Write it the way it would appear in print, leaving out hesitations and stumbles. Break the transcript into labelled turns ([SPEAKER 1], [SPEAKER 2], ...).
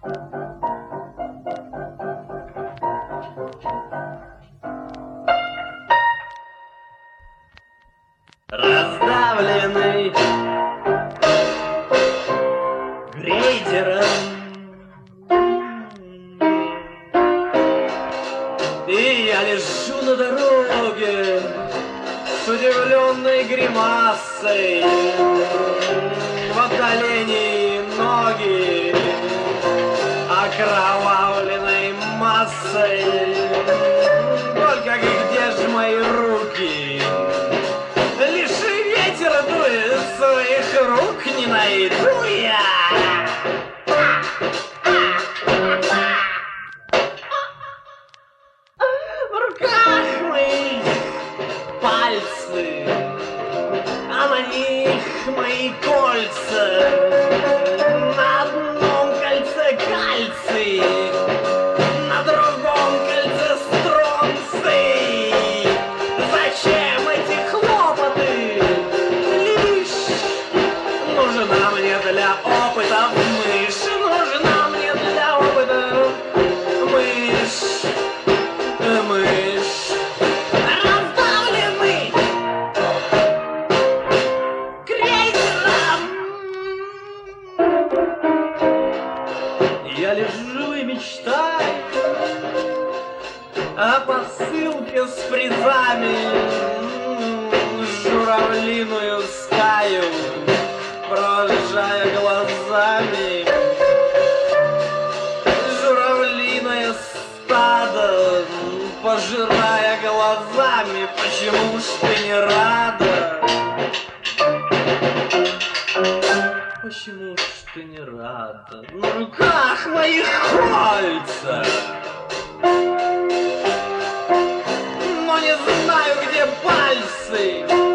[SPEAKER 1] Раздавленный грейдером, и я лежу на дороге с удивленной гримасой, в отдалении ноги окровавленной массой. Только где ж мои руки? Лишь ветер дует, своих рук не найду я. В руках моих пальцы, а на них мои кольца. На одном кольце кальций, на другом кольце стронций. Зачем эти хлопоты? Лишь нужна мне для опыта мышь. Нужна мне для опыта мышь. Мышь. Раздавленный крейсером. Я лежу и мечтаю о посылке с призами, журавлиную стаю провожая глазами. Журавлиное стадо пожирая глазами. Почему ж ты не рада? Почему ж ты не рада? На руках моих кольца, но не знаю, где пальцы.